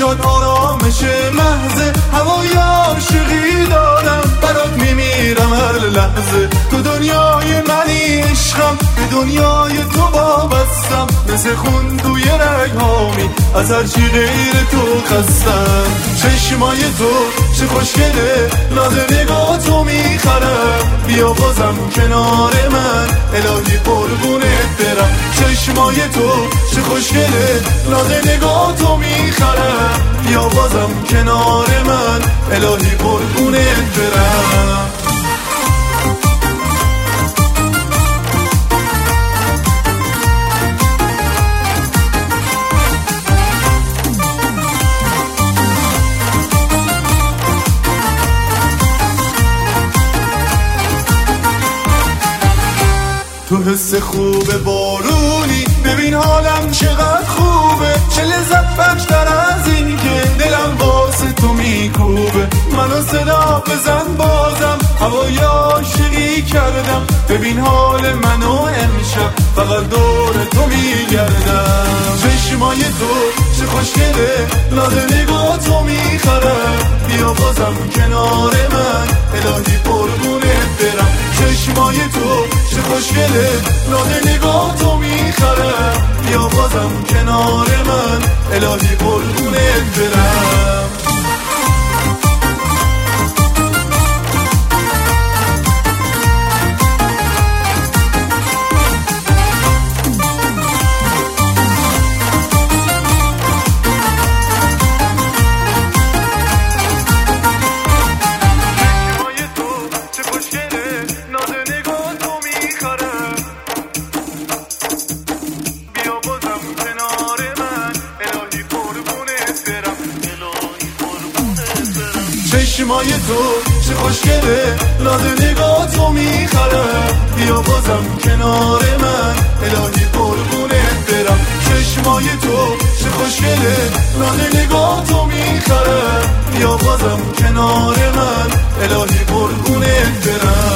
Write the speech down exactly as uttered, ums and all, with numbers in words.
جان آرامش محض هوای عاشقی دارم، برات میمیرم هر لحظه. تو دنیای منی عشقم، به دنیای تو وابستم، مثل خون توی رگ‌هامی از هر چی غیر تو خستم. چشمای تو چه خوشگله، ناز نگاه تو میخرم، بیا بازم کنار من الهی قربونت برم. چشمای تو چه خوشگله، ناز نگاه تو میخرم، بیا بازم کنار من الهی قربونت برم. تو حس خوب بارونی، ببین حالم چقدر خوبه، چه لذت بخشتر از این که دلم واسه تو میکوبه. منو صدا بزن بازم، هوای عاشقی کردم، ببین حال منو امشب فقط دور تو میگردم. چشمای تو چه خوشگله، ناز نگاه تو میخرم، بیا بازم کنار من الهی قربونت برم. چشمای تو چه خوشگله، ناز نگاه تو میخرم، بیا بازم کنار من الهی قربونت برم. چشمای تو چه خوشگله، ناز نگاه تو میخرم، بیا بازم کنار من الهی قربونت برم. چشمای تو چه خوشگله، ناز نگاه تو میخرم، بیا بازم کنار من الهی قربونت برم.